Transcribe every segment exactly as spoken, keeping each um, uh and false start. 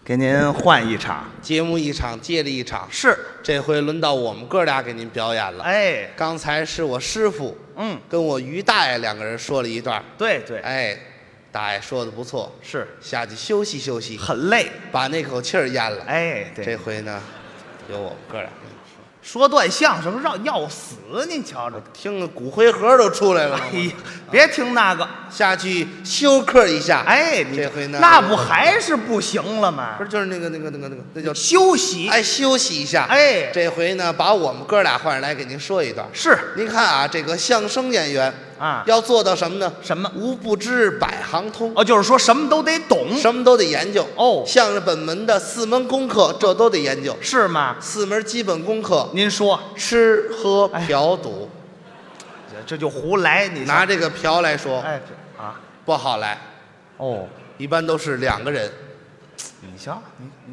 给您换一场。 节目一场接着一场， 是， 这回轮到我们哥俩给您表演了。 哎， 刚才是我师傅， 嗯， 跟我于大爷两个人说了一段， 对对， 哎，大爷说的不错， 是下去休息休息， 很累。 把那口气儿咽了。 哎，对， 这回呢，有我们哥俩说段相声让要死，您瞧着。 听个骨灰盒都出来了吗。 哎呀，别听那个， 下去休克一下。 哎，你这回呢， 那不还是不行了吗？ 不是，就是那个那个那个那个，那叫休息。 哎，休息一下。 哎， 这回呢，把我们哥俩换上来给您说一段。 是， 您看啊，这个相声演员啊， 要做到什么呢？ 什么？ 无不知，百行通。 哦，就是说什么都得懂， 什么都得研究。 哦， 相声本门的四门功课，这都得研究。 是吗？ 四门基本功课， 您说， 吃喝嫖赌， 这这就胡来。你拿这个嫖来说， 哎，这啊， 不好来。 哦， 一般都是两个人。 你瞧，你你。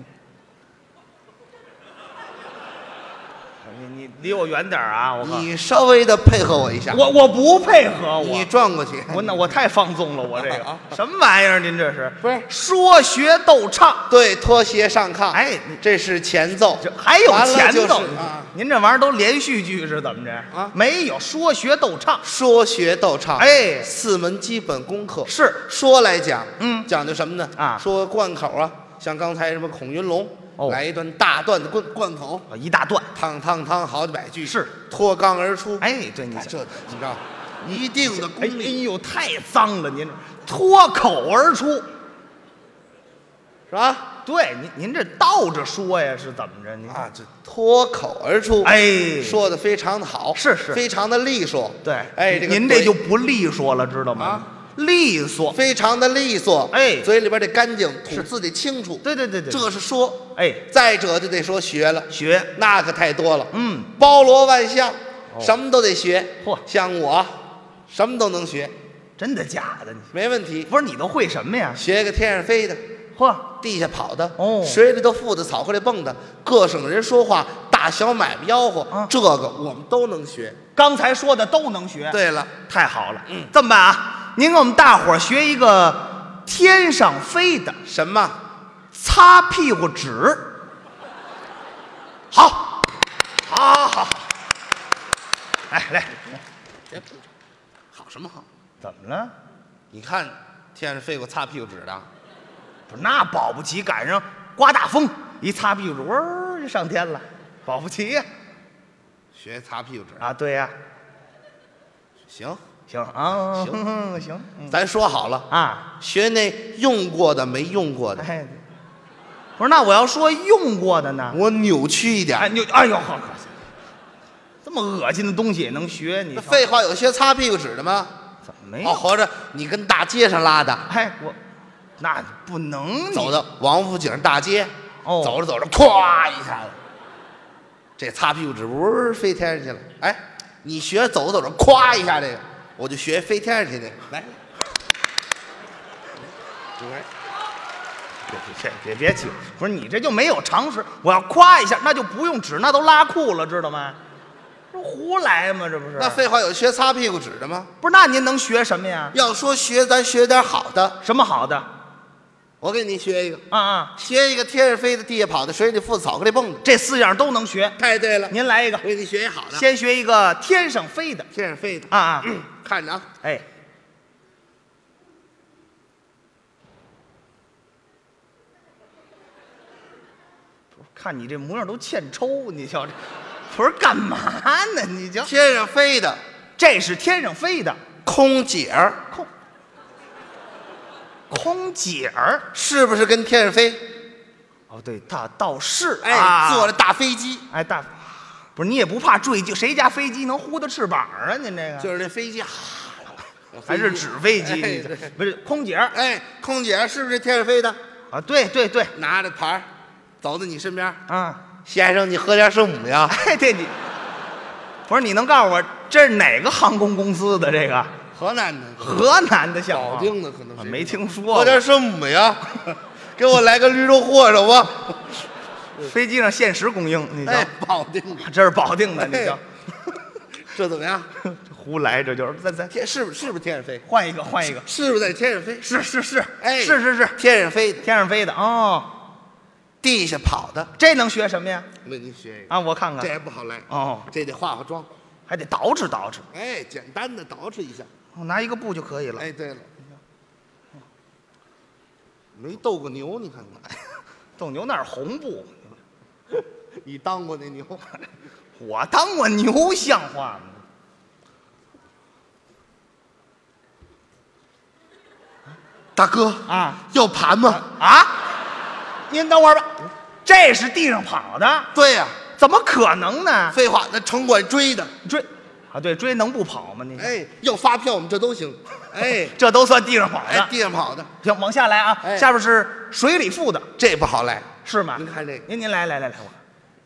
你你离我远点啊！我你稍微的配合我一下。 我我不配合我， 你转过去。 我那我太放纵了，我这个什么玩意儿？您这是不是说学逗唱？ 对，脱鞋上炕。 哎， 这是前奏， 这还有前奏、 就是啊、 您这玩意儿都连续剧是怎么着啊？ 没有，说学逗唱， 说学逗唱。 哎， 四门基本功课是说来讲， 嗯， 讲究什么呢？ 啊， 说贯口啊，像刚才什么孔云龙。 哦， 来一段大段的贯贯口， 一大段， 汤汤汤，好几百句， 是脱肛而出。 哎，对，你这你知道，一定的功力。 哎呦，太脏了，您脱口而出， 是吧？ 对，您您这倒着说呀，是怎么着？您啊，这脱口而出， 哎， 说的非常的好， 是是， 非常的利索。 对， 哎，这个您这就不利索了，知道吗？ 啊。 利索， 非常的利索， 哎， 嘴里边得干净，吐字得清楚。 对对对对， 这是说， 哎， 再者就得说学了， 学那可太多了， 嗯， 包罗万象， 哦、 什么都得学。 嚯， 像我，什么都能学， 真的假的？ 没问题。 不是你都会什么呀？ 学个天上飞的， 嚯， 地下跑的， 哦， 水里头浮的，草沟里蹦的，各省人说话，大小买卖吆喝，啊、这个我们都能学。 刚才说的都能学。 对了， 太好了，嗯，这么办啊？您给我们大伙儿学一个天上飞的什么？ 擦屁股纸。好，好，好，好。来来， 别鼓掌，好什么好？ 怎么了？ 你看天上飞过擦屁股纸的， 不是那保不齐赶上刮大风，一擦屁股纸，嗡就上天了，保不齐呀、啊。 学擦屁股纸啊？对呀、啊。 行。 行啊， 行行， 嗯、咱说好了啊， 学那用过的没用过的。 哎，不是，那我要说用过的呢？ 我扭曲一点。 哎，扭，哎呦，好可惜，这么恶心的东西也能学？你废话，有学擦屁股纸的吗？ 怎么没有？ 哦，合着你跟大街上拉的？ 哎，我那不能走到王府井大街， 哦， 走着走着，咵一下子，这擦屁股纸呜飞天上去了。哎，你学走着走着，咵一下这个。我就学飞天上去的，来， 别别别别起！不是你这就没有常识。我要夸一下，那就不用纸，那都拉裤了，知道吗？这胡来吗？这不是？ 那废话，有学擦屁股纸的吗？ 不是，那您能学什么呀？ 要说学，咱学点好的。 什么好的？ 我给你学一个啊啊！ 学一个天上飞的，地下跑的，水里浮的，草沟里蹦的， 这四样都能学。 太对了， 您来一个， 我给你学一好的。 先学一个天上飞的， 天上飞的啊啊！ 嗯、看着啊， 哎，看你这模样都欠抽，你瞧这，不是干嘛呢？你瞧， 天上飞的， 这是天上飞的空姐儿， 空。空姐儿是不是跟天上飞？ 哦，对，倒倒是， 哎， 啊、 坐着大飞机， 哎，大，不是你也不怕坠机？谁家飞机能呼的翅膀啊？您这个就是那飞机， 还是纸飞机？ 哎、 不是空姐儿？ 哎，空姐儿是不是天上飞的？ 啊，对对对， 拿着牌走到你身边， 啊， 先生，你喝点圣母呀？ 哎，对你，不是你能告诉我这是哪个航空公司的这个？ 河南的， 河南的像保定的可能是没听说。 喝点圣母呀，给我来个驴肉和手吧。 飞机上限时供应，你瞧， 哎，保定的， 这是保定的，你瞧， 这怎么样？ 胡来，这就是咱咱天是不是是不是天上飞？ 换一个，换一个， 是不是在天上飞？ 是是是， 哎， 是是是， 天上飞的， 天上飞的哦。 地下跑的， 这能学什么呀？ 我给你学一个啊，我看看。 这也不好来哦， 这得化化妆， 还得捯饬捯饬。 哎，简单的捯饬一下。 我拿一个布就可以了。 哎，对了，没斗过牛，你看看， 斗牛那是红布， 你当过那牛？ 我当过牛像话吗？ 大哥啊， 要盘吗？ 啊！您等会儿吧，这是地上跑的， 对呀、 怎么可能呢？ 废话，那城管追的。 追啊，对，追能不跑吗？你哎，要发票我们这都行。哎， 这都算地上跑哎， 的。 地上跑的， 行，往下来啊， 哎下边是水里浮的， 这不好来。 是吗？ 您看这个， 您您来来来来，我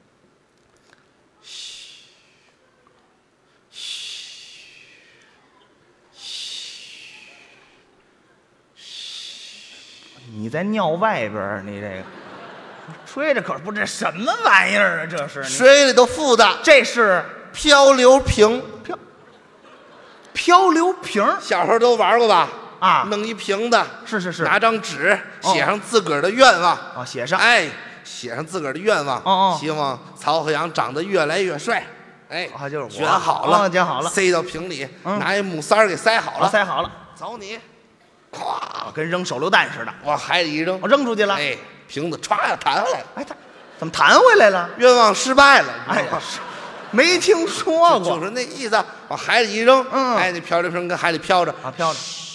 你在尿外边儿，你这个吹着可不，这什么玩意儿啊？这是你水里头浮的这是漂流瓶， 漂漂流瓶儿小时候都玩过吧？ 啊， 弄一瓶子， 是是是拿张纸哦写上自个儿的愿望， 啊，写上哎，写上自个儿的愿望， 哦哦希望曹鹤阳长得越来越帅。哎， 啊就是我卷好了， 哦卷好了塞到瓶里， 嗯拿一木塞儿给塞好了， 好塞好了， 走你，咵， 啊，跟扔手榴弹似的， 往海里一扔我，扔出去了。 哎，瓶子歘呀弹回来了， 哎，他怎么弹回来了？ 愿望失败了。 哎呀，是没听说过就是那意思，往海里一扔， 嗯哎，那漂流瓶跟海里飘着， 啊，飘着。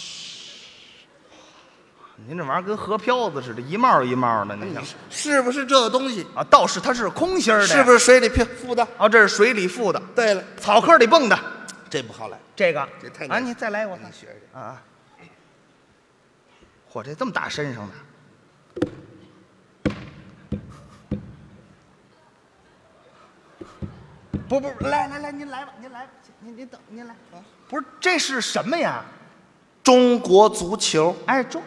您这玩意儿跟河漂子似的，一帽一帽的，你想是不是这东西？ 啊？倒是它是空心儿的， 是不是？ 是水里漂浮的？ 哦，这是水里浮的， 对了， 草坑里蹦的， 这不好来， 这个啊， 这太难你再来，我看你学学。 啊啊！嚯，这这么大身上的，不不，来来来，您来吧，您来吧，您您等，您来啊！不是，这是什么呀？ 中国足球， 哎，中。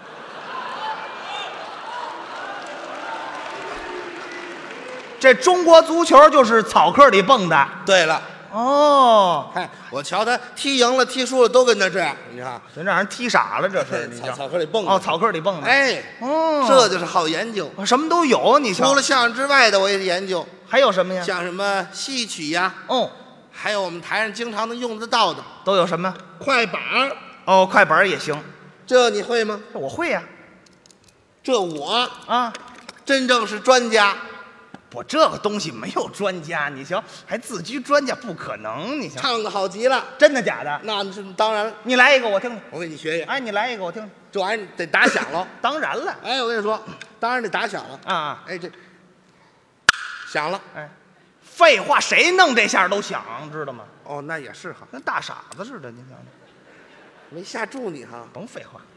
这中国足球就是草坑里蹦的对了， 哦， 哎，我瞧他踢赢了、踢输了都跟他这样，你看， 这让人踢傻了，这是你草瞧草坑里蹦的哦，草坑里蹦的， 哎， 哦， 这就是好研究。 什么都有，你瞧除了相声之外的，我也研究， 还有什么呀？ 像什么戏曲呀， 哦， 还有我们台上经常能用得到的都有什么？ 快板儿， 哦，快板儿也行， 这你会吗？ 这我会呀这我啊！ 真正是专家， 我这个东西没有专家，你瞧，还自居专家，不可能，你瞧， 唱的好极了。 真的假的？ 那是当然了， 你来一个我听听， 我给你学学， 哎，你来一个我听听， 这玩意儿得打响了。 当然了哎，我跟你说，当然得打响了。 啊啊， 哎，这响了。 哎，废话，谁弄这下都响，知道吗？ 哦，那也是哈， 跟大傻子似的，你瞧， 没吓住你哈， 甭废话。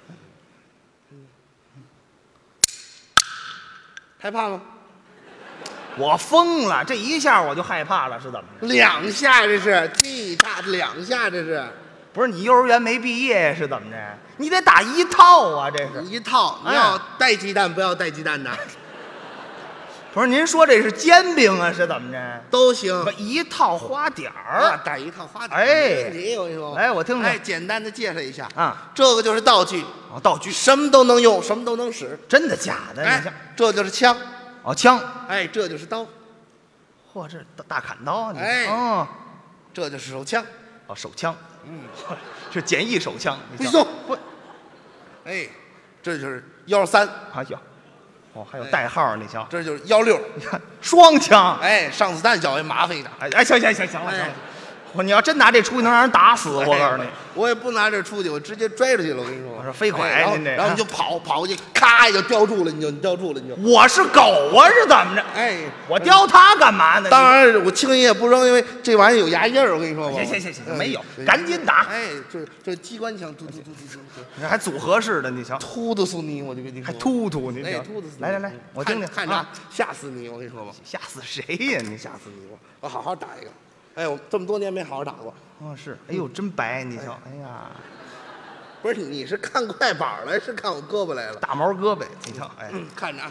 害怕吗？ 我疯了，这一下我就害怕了，是怎么着？ 两下这是，踢踏两下这是， 不是你幼儿园没毕业是怎么着？你得打一套啊，这是。 一套。你哎要带鸡蛋不要带鸡蛋的， 不是您说这是煎饼啊，是怎么着？ 都行不。一套花点啊， 儿带一套花点， 哎没问题我跟你说。 哎我听听哎，简单的介绍一下， 啊， 这个就是道具， 哦，道具， 什么都能用，什么都能使。 真的假的？你哎像， 这就是枪， 哦，枪， 哎，这就是刀， 嚯，这大大砍刀，你哎哦， 这就是手枪。 哦，手枪， 嗯， 是简易手枪。你瞧不许动不， 哎，这就是幺三， 哎呦，哦，还有哎代号，你瞧， 这就是幺六， 你看双枪， 哎，上子弹较为麻烦一点。 哎哎，行行行行了行了哎， 我你要真拿这出去，能让人打死，我告诉你哎，我也不拿这出去，我直接拽出去了。我跟你说， 我说飞快哎然后您这然后你就跑，跑过去，咔，你就叼住了，你就你叼住了，你就， 我是狗啊，是怎么着？ 哎， 我叼它干嘛呢？ 当然，我轻易也不扔，因为这玩意儿有牙印儿。我跟你说吧， 行行行行嗯没有对赶紧打哎，这这机关枪，突突突突突突， 你还组合式的，你瞧， 突的死你，我就跟你说， 还突突，你哎， 瞧突的死你。 来来来，我听听， 看看着啊， 吓死你！我跟你说吧， 吓死谁呀？你吓死吓死你！我我好好打一个。哎，我这么多年没好好打过。 哦是，哎呦真白，你瞧，哎呀， 不是，你是看快板来，是看我胳膊来了？ 大毛胳膊，你瞧，哎， 嗯，看着啊。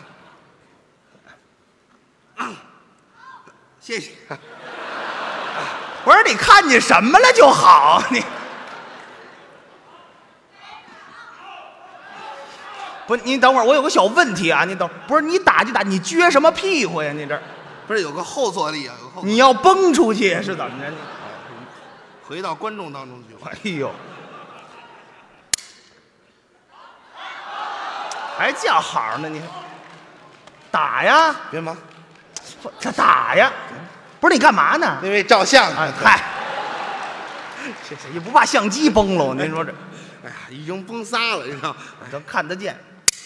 啊，谢谢。 我说你看见什么了就好，你不，您等会儿，我有个小问题啊，你等，不是你打就打，你撅什么屁股呀？你这， 不是有个后坐力啊，有个后坐力。 你要蹦出去是怎么着？你， 回到观众当中去。 哎呦，还叫好呢？你打呀， 别忙， 这打呀，不是你干嘛呢？ 因为照相。 哎嗨，这这也不怕相机崩喽？您说这， 哎呀，已经崩仨了，你知道？ 都看得见。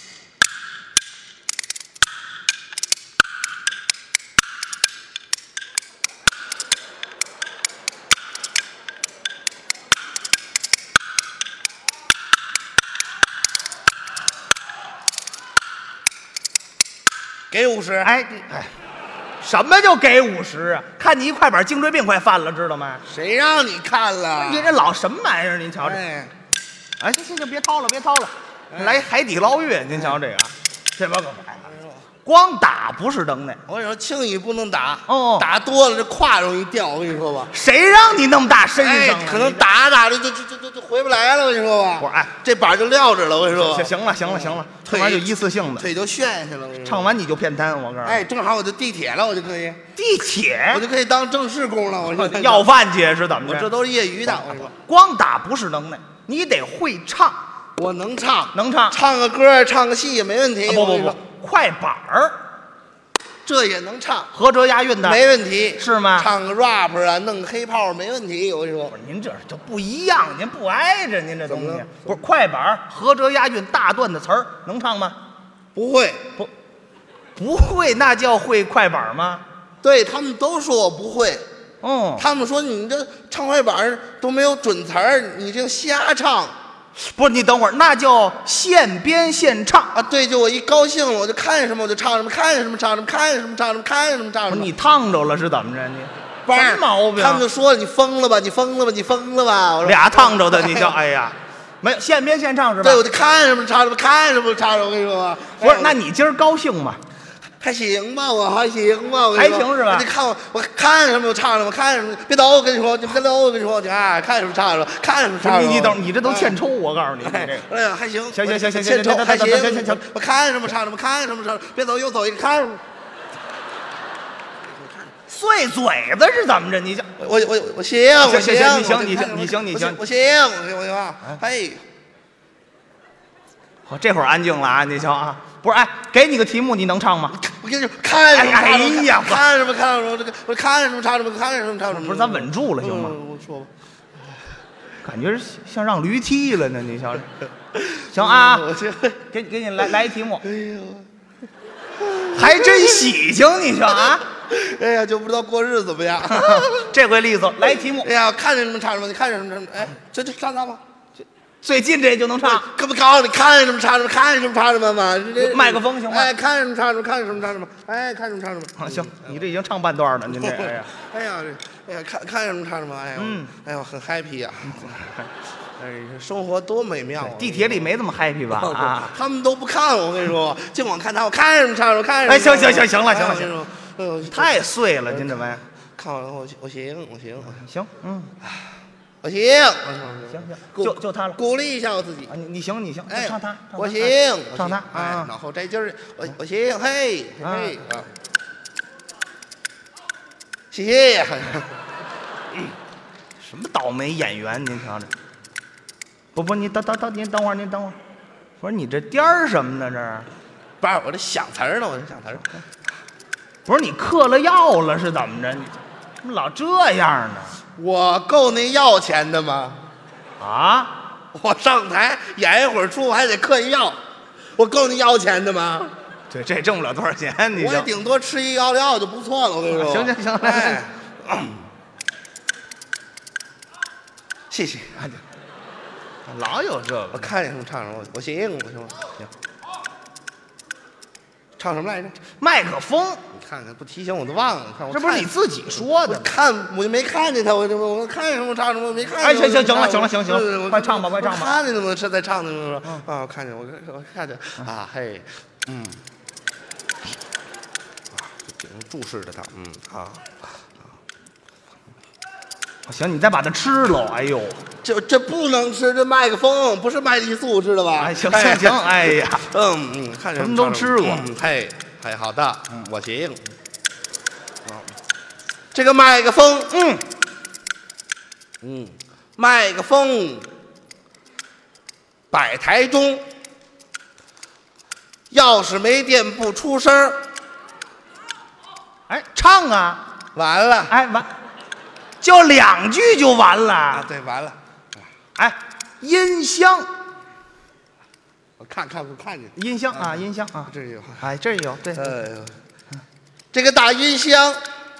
给五十。 哎哎，什么叫给五十啊？看你一快板，颈椎病快犯了，知道吗？ 谁让你看了？ 你这老什么玩意儿？您瞧这， 哎， 哎，行行行，别掏了，别掏了，来海底捞月，您瞧这个，这把可白了。光打不是能耐， 我跟你说，轻易不能打。 哦打多了这胯容易掉。我跟你说吧， 谁让你那么大身哎上了？ 可能你打着打着就就就就就回不来了。我跟你说吧， 不是哎， 这板就撂着了。我跟你说行，行了，行了，行了，这玩意儿就一次性的， 腿就陷下去了。我跟你说唱完你就骗瘫，我告诉你。 哎，正好我就地铁了，我就可以， 地铁我就可以当正式工了。我说要饭去是怎么着？ 我这都是业余的。我跟你说， 光打不是能耐，你得会唱， 我能唱， 能唱。 唱个歌，唱个戏也没问题。 啊不不不我跟你说， 快板儿， 这也能唱， 合辙押韵的， 没问题， 是吗？ 唱个 rap 啊，弄个黑炮没问题。我跟你说不，是您这这不一样，您不挨着，您这东西怎么了不是快板儿合辙押韵大段的词儿能唱吗？ 不会。 不，不会，那叫会快板儿吗？ 对他们都说我不会， 哦， 他们说你这唱快板儿都没有准词儿，你这瞎唱不是，你等会儿，那叫现编现唱。 啊！对，就我一高兴了，我就看什么我就唱什么，看什么唱什么，看什么唱什么，看什么唱什么。 不是你烫着了是怎么着？你不是什么毛病？ 他们就说你疯了吧，你疯了吧，你疯了吧！我说俩烫着的，你瞧，哎呀，没有现编现唱是吧？ 对，我就看什么唱什么，看什么唱什么。我跟你说吧， 不是， 哎那你今儿高兴吗？ 还行吧，我还行吧，我跟你说还行是吧你看我，我看什么就唱什么，看什么别抖，我跟你说，你别抖，我跟你说，你看看什么唱什么，看什么不是唱什么。 你你等，你这都欠抽，我告诉你，你哎这个。 哎呀，还行， 行行行行欠抽行还行， 行行行行我看什么唱什么，看什么唱什么，别走又走一个，看什么。 碎嘴子是怎么着？你这我我我行，我行行你行你行我你行你行我行，我行我行啊！哎， 我这会儿安静了啊！你瞧啊，不是，哎，给你个题目，你能唱吗？ 我跟你说，看什么唱什么， 哎呀看什么看什么，这个我看什么唱什么，看什么唱什么。 不是，咱稳住了行吗？ 嗯我说吧， 感觉像让驴踢了呢，你瞧这。行啊， 我这， 给给你来来一题目， 哎呦， 还真喜庆，你瞧啊， 哎呀，就不知道过日子怎么样。 这回利索，来一题目哎，呀，看什么唱什么，你看什么唱什么，哎，这这唱啥吧？ 最近这就能唱。 可不告诉你看什么唱什么，看什么唱什么嘛？这麦克风行吗哎，看什么唱什么，看什么唱什么，哎，看什么唱什么。 啊，行，你这已经唱半段了，您这，哎呀， 哎呀，这，哎呀，看看什么唱什么，哎呀， 嗯， 哎呦，很 happy 呀，哎，生活多美妙啊！ 地铁里没这么 happy 吧？啊， 他们都不看我，我跟你说，净光看他，我看什么唱什么，看什么。 哎行行行行了行了哎我跟你说，哎呦， 太碎了，您这玩意儿。 看完了，我我行，我行， 行，嗯， 我行，我行行， 鼓就就他了。 鼓励一下我自己。 啊，你你行你行， 哎， 唱他，唱他我行，我唱他行哎啊， 脑后摘筋儿，我我行，嘿，嘿啊，谢谢。 什么倒霉演员？您瞧着，不不，你等等等，您等会儿，您等会儿。我说你这颠儿什么呢？这是不是我这想词儿呢，我这想词儿。 不是你嗑了药了是怎么着？你怎么老这样呢？ 我够那要钱的吗？ 啊？ 我上台演一会儿出，还得嗑一药，我够你要钱的吗？ 对，这挣不了多少钱，你就我也顶多吃一药药就不错了。我跟你说， 行行行，来哎来， 谢谢。 老有这个。 我看见什么唱什么，我行，我行行。唱什么来着？ 麦克风， 你看看，不提醒我都忘了。你看我这不是看你自己说的吗？ 我看我就没看见他，我这我看什么唱什么没看见。 哎行行行了我行了行行对对我快唱吧快唱吧我看见怎么是在唱呢？是嗯啊，我看见我我看见啊嘿，嗯，啊，就注视着他，嗯啊。 行，你再把它吃了。哎呦， 这这不能吃，这麦克风不是麦丽素，知道吧？ 哎，行行行，哎呀， 嗯嗯，看什么都吃过。 嗯，嘿，嘿，好的，嗯，我行。这个麦克风，嗯嗯，麦克风摆台中，要是没电不出声儿， 哎，唱啊， 完了。 哎完，就两句就完了。 啊，对，完了。 哎，音箱， 我看看不看见？ 音箱啊，音箱啊， 这有。 哎，这有，对。 呃，这个大音箱，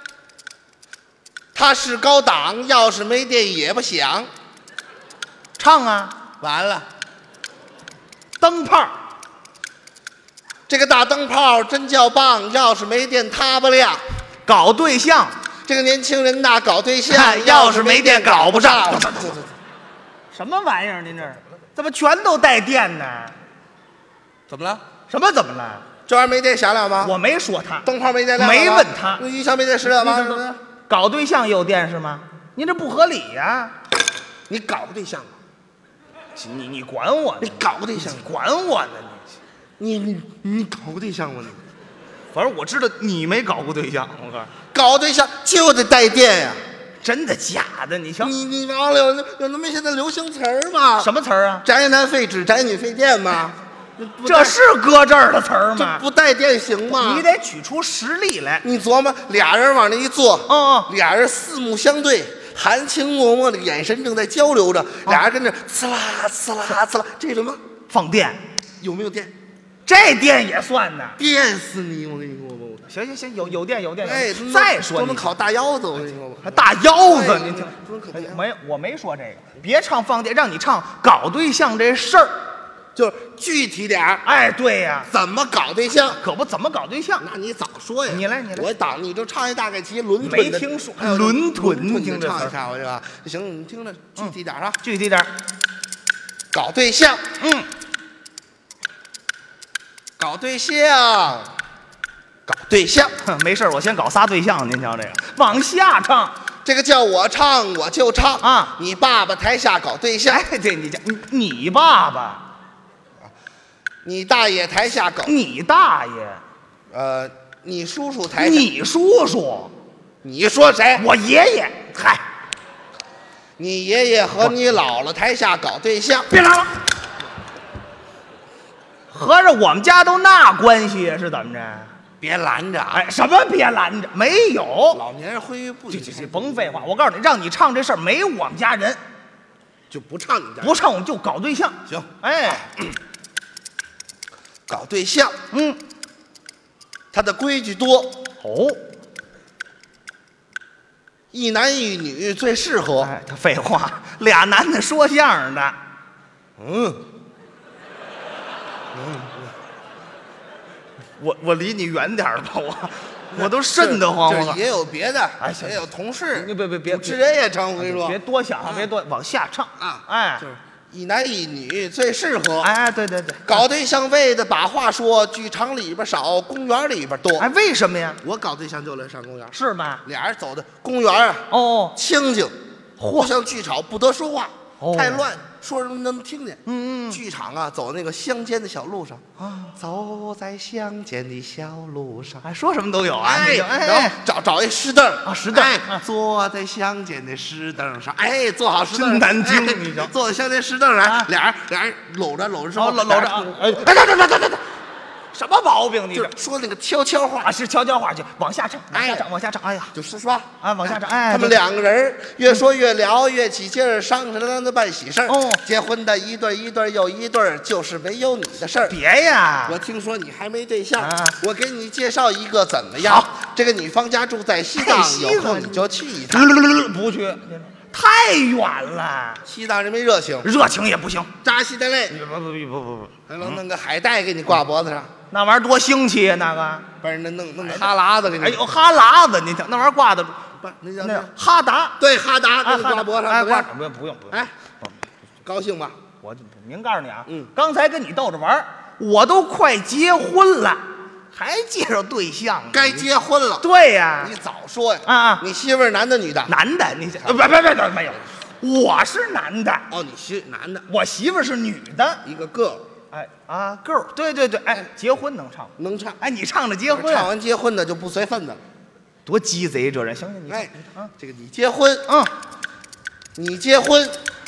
它是高档，要是没电也不响。 唱啊， 完了。 灯泡， 这个大灯泡真叫棒，要是没电它不亮。 搞对象， 这个年轻人呐，搞对象， 要是没电搞不上。 这什么玩意儿？您这儿怎么全都带电呢？ 怎么了？ 什么怎么了？ 这玩意儿没电响了吗？ 我没说他， 灯泡没电亮了吗？ 没问他。 那音箱没电使了吗？ 你这搞对象有电是吗？您这不合理呀！ 你搞个对象吧， 你你管我呢？ 你搞个对象， 管我呢？ 你你你搞个对象吗？你反正我知道你没搞过对象，我告诉你， 搞对象就得带电呀。 真的假的？你瞧， 你你忘了有有那么现在流行词儿吗？ 什么词儿啊？ 宅男废纸，宅女废电吗？ 这是搁这儿的词儿这吗？ 不带电行吗？ 你得举出实例来。 你琢磨，俩人往那一坐， 嗯嗯， 俩人四目相对，含情脉脉的眼神正在交流着，俩人跟着呲啦呲啦呲啦，这什么？ 放电， 有没有电？ 这电也算呢。 电死你！我跟你说吧， 行行行，有有电有电。 哎， 再说都能烤大腰子，我跟你说吧。 还大腰子， 哎您听都能烤大腰子没？我没说这个，别唱放电，让你唱搞对象这事儿。 就是具体点儿， 哎，对呀， 怎么搞对象？ 可不怎么搞对象。 那你早说呀！ 你来你来我当你就唱一大概齐，伦敦没听说还有伦敦伦听这词儿唱一下，我这个行，你听着具体点儿啊， 具体点儿。 搞对象， 嗯， 搞对象，搞对象， 哼没事儿我先搞仨对象，您瞧这个，往下唱。 这个叫我唱我就唱啊！ 你爸爸台下搞对象， 哎，对，你家你你爸爸， 你大爷台下搞， 你大爷， 呃，你叔叔台下， 你叔叔， 你说谁？ 我爷爷。嗨， 你爷爷和你姥姥台下搞对象， 别嚷了。合着我们家都那关系是怎么着？ 别拦着啊！ 哎，什么别拦着？没有。 老年人挥于不举， 这这这甭废话，我告诉你，让你唱这事儿没我们家人， 就不唱你家， 不唱我们就搞对象。 行， 哎， 搞对象， 嗯， 他的规矩多， 哦， 一男一女最适合。 哎，他废话，俩男的说相声的， 嗯， 我我离你远点儿吧，我我都瘆得慌。我这也有别的， 哎行也有同事， 你别别别主持人也成。我跟你说， 别多想，别多往下唱啊， 哎， 就是一男一女最适合。 哎，对对对， 搞对象为的把话说，剧场里边少，公园里边多。 哎，为什么呀？ 我搞对象就来上公园， 是吧？ 俩人走的公园啊， 哦， 清静，不像剧场不得说话， 哦太乱，说什么能听见。 嗯嗯剧场啊，走那个乡间的小路上， 啊， 走在乡间的小路上。 哎，说什么都有啊。 哎， 你就哎然后找找一石凳啊石凳哎啊坐在乡间的石凳上，哎，坐好石凳真难听哎你瞧坐在乡间石凳上， 啊俩人俩人搂着搂着之后， 哦搂搂着啊，哎， 哎，等等等等等等， 什么毛病？你就这是说那个悄悄话啊，，是悄悄话去，往下唱，往下哎唱，往下唱。哎呀， 就是是吧？ 啊，往下唱。哎， 他们这两个人越说越聊，越起劲儿，商商量量的办喜事儿。 哦结婚的一对一对又一对，就是没有你的事儿。 别呀， 我听说你还没对象， 啊我给你介绍一个怎么样好？ 这个女方家住在西藏， 哎西藏有空你就去一趟。 不去，太远了， 西藏人没热情， 热情也不行。 扎西带泪， 不不不不不不， 还能弄个海带给你挂脖子上， 那玩意儿多腥气呀，那个。 不是那弄弄个哈喇子给你。 哎呦，哈喇子，你听那玩意儿挂的， 不是那叫那那哈达， 对哈达哎， 给你挂脖子上， 哎， 怎么样挂不用不用不用。 哎，高兴吧？ 我就您告诉你啊， 嗯刚才跟你逗着玩儿，我都快结婚了， 还介绍对象呢？ 该结婚了。 对呀， 你早说呀！ 啊啊， 你媳妇儿男的女的？ 男的，你呃，别别别别，没有，我是男的， 哦，你媳男的， 我媳妇儿是女的。 一个个哎啊，girl，对对对，哎，结婚能唱？ 能唱。 哎，你唱着结婚， 唱完结婚的就不随份子了。 多鸡贼这人！行行，你哎， 啊， 这个你结婚， 嗯， 你结婚，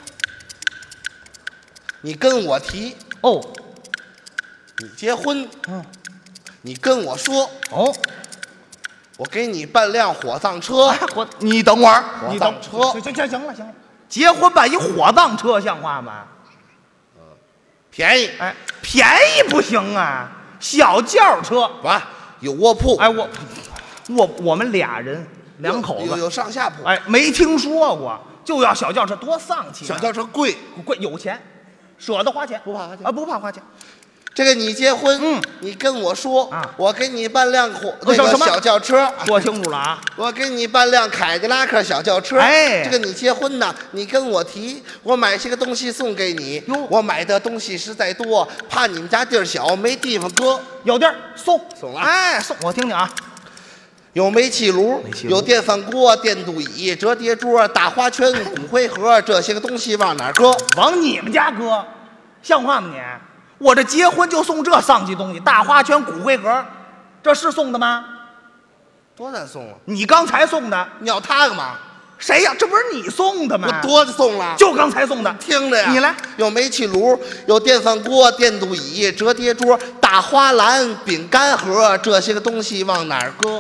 你跟我提， 哦， 你结婚， 嗯， 你跟我说， 哦， 我给你办辆火葬车。 哎火，你等会儿， 火你等葬车行行行行了行了，结婚办一火葬车像话吗？ 便宜， 哎，便宜不行啊，小轿车。 不有卧铺， 哎，我我我们俩人两口子， 有有上下铺。 哎，没听说过，就要小轿车，多丧气啊！ 小轿车贵， 贵，有钱，舍得花钱， 不怕花钱啊，不怕花钱。 这个你结婚， 嗯， 你跟我说， 啊我给你办辆火那个什么小轿车， 说清楚了啊！ 我给你办辆凯迪拉克小轿车。 哎这个你结婚呢，你跟我提，我买些个东西送给你哟。 我买的东西实在多，怕你们家地儿小没地方搁。 有地儿送送了哎，送我听听啊！ 有煤气炉， 煤气炉有电饭锅、电镀椅、折叠桌、大花圈、骨灰盒，这些个东西往哪儿搁？ 往你们家搁，像话吗你？我这结婚就送这丧气东西，大花圈、骨灰盒，这是送的吗？ 多难送啊！ 你刚才送的， 你要它干嘛？ 谁呀？这不是你送的吗？ 我多送了， 就刚才送的， 听着呀。 你来， 有煤气炉，有电饭锅、电镀椅、折叠桌、大花篮、饼干盒，这些个东西往哪儿搁？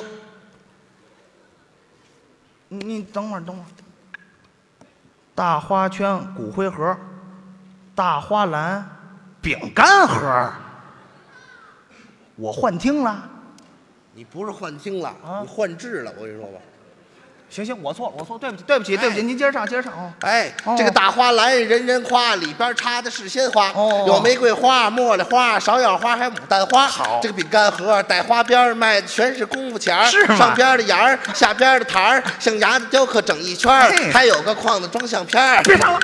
你你等会儿，等会儿。大花圈、骨灰盒，大花篮，饼干盒，我幻听了。 你不是幻听了， 啊你幻智了。我跟你说吧， 行行，我错了，我错了，对不起，对不起，对不起，您接着唱，接着唱哦。 哎， 哦这个大花篮人人夸，里边插的是鲜花， 哦有玫瑰花、茉莉花、芍药花，还有牡丹花。 好这个饼干盒带花边儿卖的全是功夫钱儿， 是吗上边儿的眼儿，下边儿的台儿，象牙的雕刻整一圈儿嘿还有个框子装相片儿。 别唱了，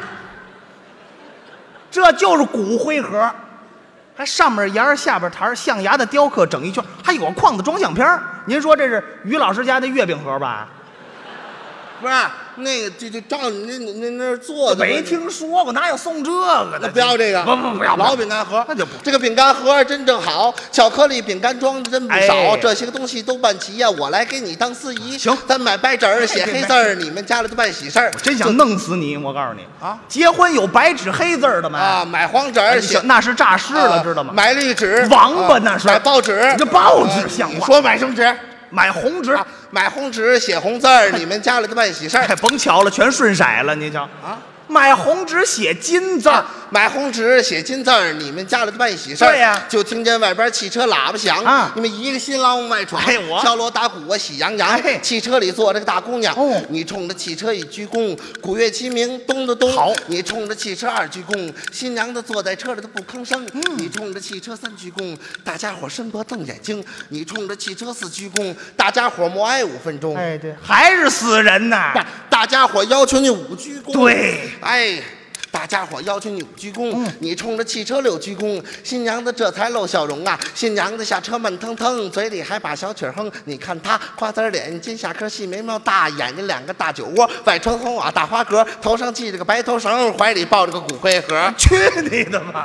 这就是骨灰盒，还上面沿儿下边台儿象牙的雕刻整一圈，还有个框子装相片儿。您说这是于老师家的月饼盒吧？ 不是那个，就就照你那那那那儿做的。 没听说过，哪有送这个的？ 那不要这个， 不不不要老饼干盒， 那就不这个饼干盒真正好，巧克力饼干装的真不少， 哎这些个东西都办齐呀，我来给你当司仪。 行咱买白纸儿写黑字儿，你们家里头办喜事儿。 真想弄死你！我告诉你啊， 结婚有白纸黑字儿的吗？ 啊，买黄纸哎儿写行，那是诈尸了， 啊知道吗？ 买绿纸， 王八啊那是买报纸， 这报纸啊像话你说买什么纸？ 买红纸， 啊，买红纸写红字儿，你们家里头办喜事儿哎，甭瞧了，全顺色了，你瞧啊。 买红纸写金字儿啊，买红纸写金字儿，你们家里头办喜事儿。 对呀就听见外边汽车喇叭响啊你们一个新郎往外闯， 哎我敲锣打鼓啊，喜洋洋。 哎汽车里坐着个大姑娘， 哦你冲着汽车一鞠躬，鼓乐齐鸣，咚咚咚。 好你冲着汽车二鞠躬，新娘子坐在车里头不吭声。 嗯你冲着汽车三鞠躬，大家伙伸脖瞪眼睛。你冲着汽车四鞠躬，大家伙默哀五分钟。 哎，对，还是死人呐！ 大大家伙要求你五鞠躬。 对， 哎。大家伙要求你五鞠躬， 嗯你冲着汽车六鞠躬，新娘子这才露笑容啊！新娘子下车慢腾腾，嘴里还把小曲儿哼。你看她瓜子脸，金下颏，细眉毛，大眼睛，两个大酒窝，外穿红袄大花格，头上系着个白头绳，怀里抱着个骨灰盒。 去你的吧！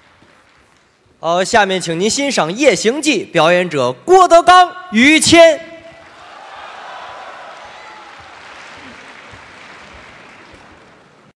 好，下面请您欣赏《夜行记》，表演者郭德纲、于谦。